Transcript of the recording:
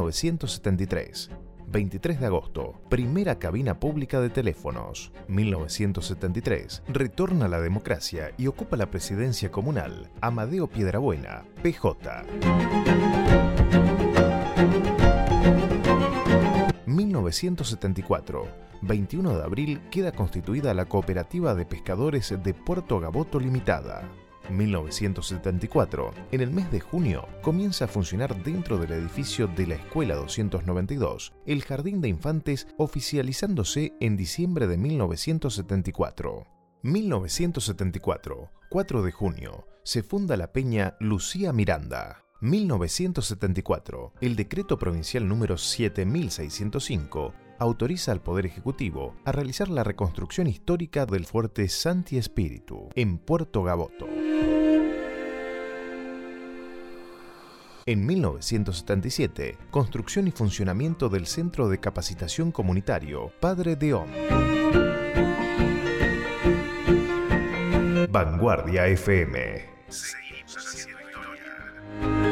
1973. 23 de agosto, primera cabina pública de teléfonos. 1973, retorna a la democracia y ocupa la presidencia comunal Amadeo Piedrabuena, PJ. 1974, 21 de abril, queda constituida la Cooperativa de Pescadores de Puerto Gaboto Limitada. 1974, en el mes de junio, comienza a funcionar dentro del edificio de la Escuela 292, el Jardín de Infantes, oficializándose en diciembre de 1974. 1974, 4 de junio, se funda la peña Lucía Miranda. 1974, el decreto provincial número 7605 autoriza al Poder Ejecutivo a realizar la reconstrucción histórica del fuerte Santi Espíritu, en Puerto Gaboto. En 1977, construcción y funcionamiento del Centro de Capacitación Comunitario Padre Deón. Vanguardia FM. Seguimos haciendo historia.